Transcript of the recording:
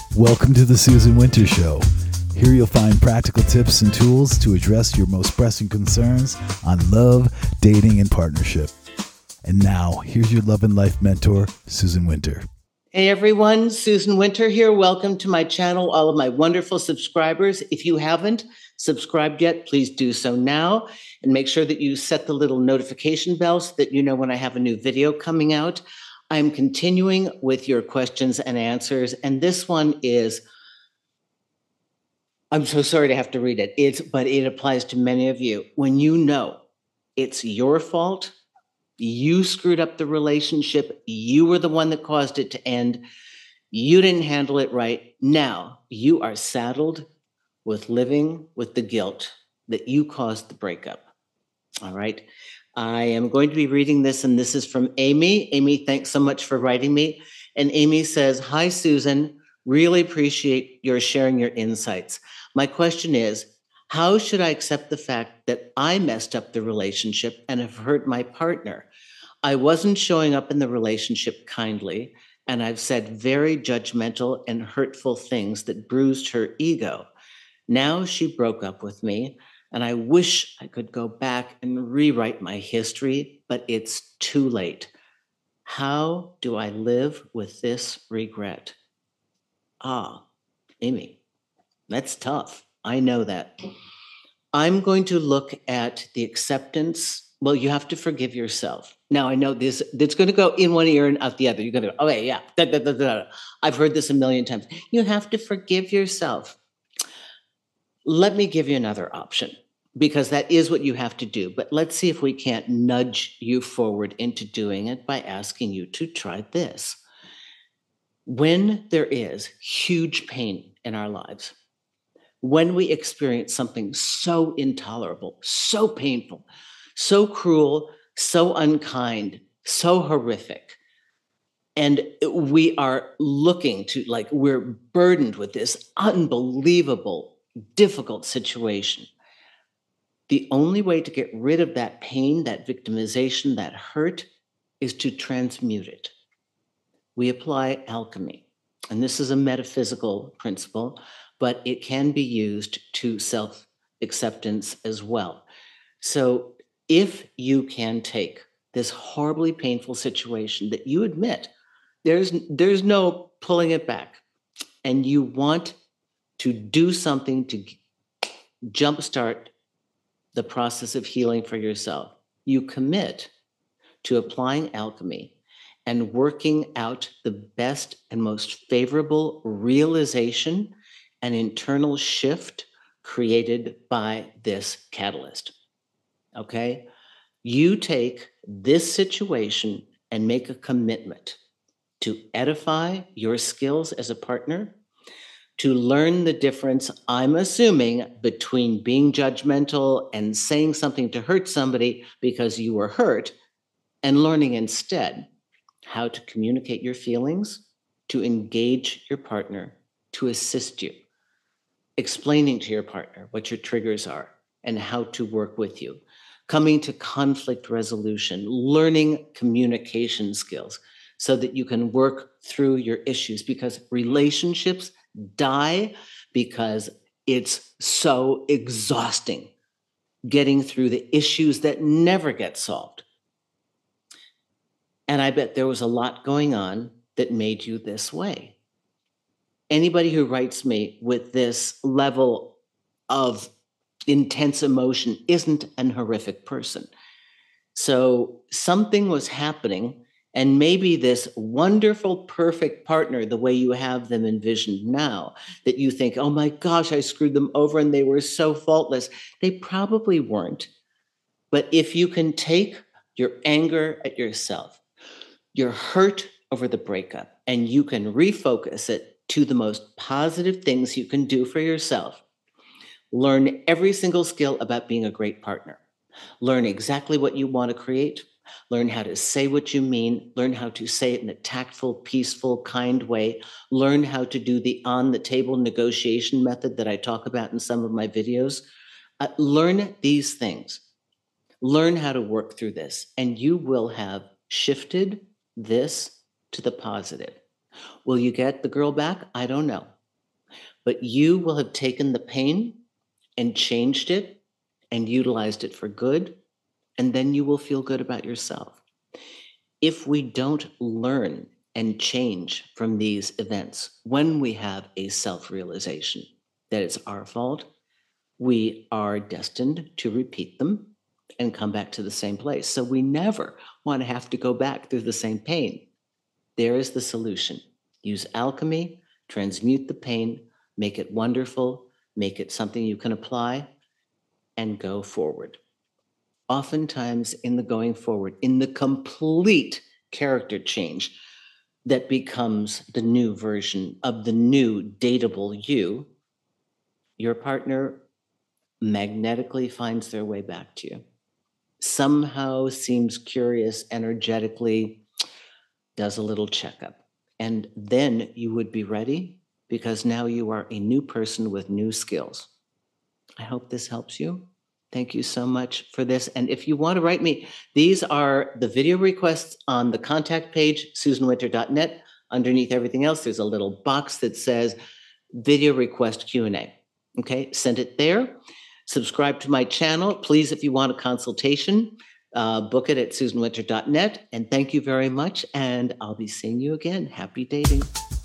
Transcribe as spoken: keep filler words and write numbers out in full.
Welcome to the Susan Winter Show. Here you'll find practical tips and tools to address your most pressing concerns on love, dating, and partnership. And now, here's your love and life mentor, Susan Winter. Hey everyone, Susan Winter here. Welcome to my channel, all of my wonderful subscribers. If you haven't subscribed yet, please do so now and make sure that you set the little notification bell so that you know when I have a new video coming out. I'm continuing with your questions and answers, and this one is, I'm so sorry to have to read it, it's, but it applies to many of you. When you know it's your fault, you screwed up the relationship, you were the one that caused it to end, you didn't handle it right, now you are saddled with living with the guilt that you caused the breakup. All right. I am going to be reading this, and this is from Amy. Amy, thanks so much for writing me. And Amy says, "Hi, Susan. Really appreciate your sharing your insights. My question is, how should I accept the fact that I messed up the relationship and have hurt my partner? I wasn't showing up in the relationship kindly, and I've said very judgmental and hurtful things that bruised her ego. Now she broke up with me, and I wish I could go back and rewrite my history, but it's too late. How do I live with this regret?" Ah, Amy, that's tough. I know that. I'm going to look at the acceptance. Well, you have to forgive yourself. Now, I know this, it's going to go in one ear and out the other. You're going to go, okay, yeah, da, da, da, da. I've heard this a million times. You have to forgive yourself. Let me give you another option, because that is what you have to do. But let's see if we can't nudge you forward into doing it by asking you to try this. When there is huge pain in our lives, when we experience something so intolerable, so painful, so cruel, so unkind, so horrific, and we are looking to, like, we're burdened with this unbelievable, difficult situation, the only way to get rid of that pain, that victimization, that hurt, is to transmute it. We apply alchemy, and this is a metaphysical principle, but it can be used to self-acceptance as well. So if you can take this horribly painful situation that you admit, there's, there's no pulling it back, and you want to do something to jumpstart the process of healing for yourself, you commit to applying alchemy and working out the best and most favorable realization and internal shift created by this catalyst. Okay? You take this situation and make a commitment to edify your skills as a partner, to learn the difference, I'm assuming, between being judgmental and saying something to hurt somebody because you were hurt, and learning instead how to communicate your feelings, to engage your partner, to assist you, explaining to your partner what your triggers are and how to work with you, coming to conflict resolution, learning communication skills so that you can work through your issues, because relationships die because it's so exhausting getting through the issues that never get solved. And I bet there was a lot going on that made you this way. Anybody who writes me with this level of intense emotion isn't an horrific person. So something was happening, and maybe this wonderful, perfect partner, the way you have them envisioned now, that you think, oh my gosh, I screwed them over and they were so faultless. They probably weren't. But if you can take your anger at yourself, your hurt over the breakup, and you can refocus it to the most positive things you can do for yourself, learn every single skill about being a great partner, learn exactly what you want to create, learn how to say what you mean, learn how to say it in a tactful, peaceful, kind way, learn how to do the on-the-table negotiation method that I talk about in some of my videos. Uh, learn these things. Learn how to work through this, and you will have shifted this to the positive. Will you get the girl back? I don't know. but you will have taken the pain and changed it and utilized it for good, and then you will feel good about yourself. If we don't learn and change from these events, when we have a self-realization that it's our fault, we are destined to repeat them and come back to the same place. So we never want to have to go back through the same pain. There is the solution. Use alchemy, transmute the pain, make it wonderful, make it something you can apply, and go forward. Oftentimes in the going forward, in the complete character change that becomes the new version of the new dateable you, your partner magnetically finds their way back to you. Somehow seems curious, energetically, does a little checkup. And then you would be ready because now you are a new person with new skills. I hope this helps you. Thank you so much for this. And if you want to write me, these are the video requests on the contact page, susan winter dot net. Underneath everything else, there's a little box that says video request Q and A. Okay, send it there. Subscribe to my channel. Please, if you want a consultation, uh, book it at susan winter dot net. And thank you very much. And I'll be seeing you again. Happy dating.